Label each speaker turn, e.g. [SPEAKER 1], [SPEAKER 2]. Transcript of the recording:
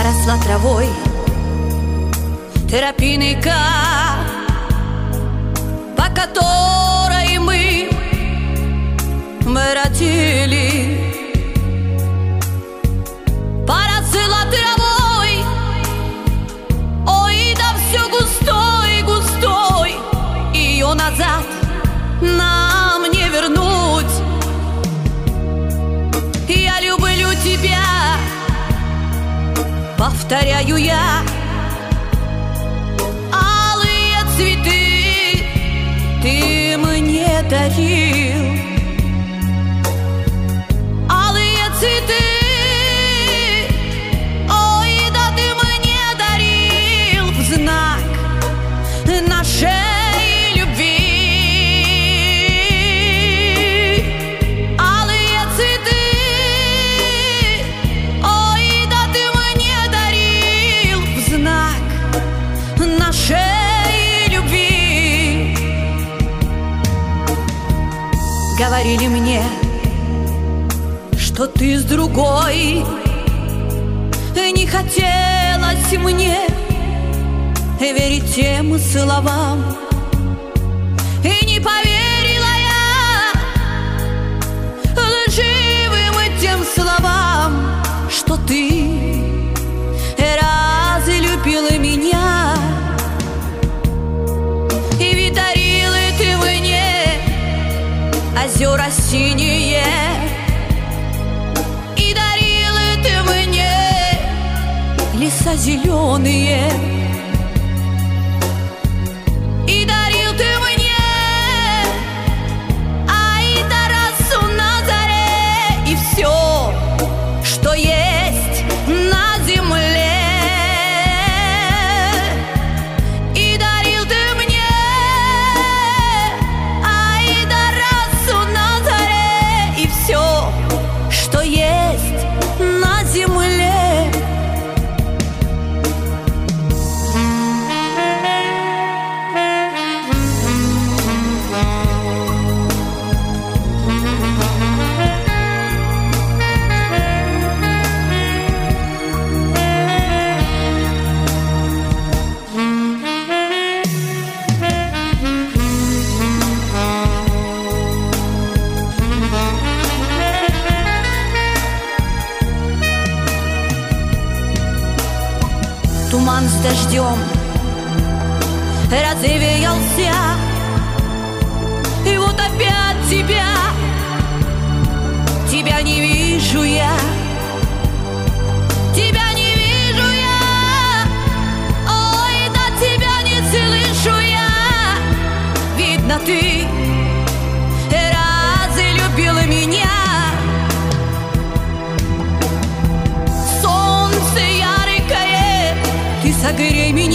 [SPEAKER 1] поросла травой тропинка, по которой мы бродили. Поросла травой, ой, да все густой, густой, ее назад нам не вернуть. Я люблю тебя, повторяю я. Алые цветы ты мне дарил, алые цветы, ой, да ты мне дарил в знак нашей любви. Алые цветы, ой, да ты мне дарил в знак нашей любви. Говорили мне, что ты с другой, не хотелось мне верить тем словам, и не поверила я лживым тем словам, что ты разлюбила меня. И ведь дарила ты мне озера синие, и дарила ты мне леса зеленые, и дарил ты мне Айдарасу на заре и все, что есть на земле. И дарил ты мне Айдарасу на заре и все, что есть на земле. Туман с дождем развеялся, и вот опять тебя не вижу я, тебя не вижу я, ой, да тебя не слышу я. Видно, ты разлюбила меня. Солнце яркое, ты согрей меня.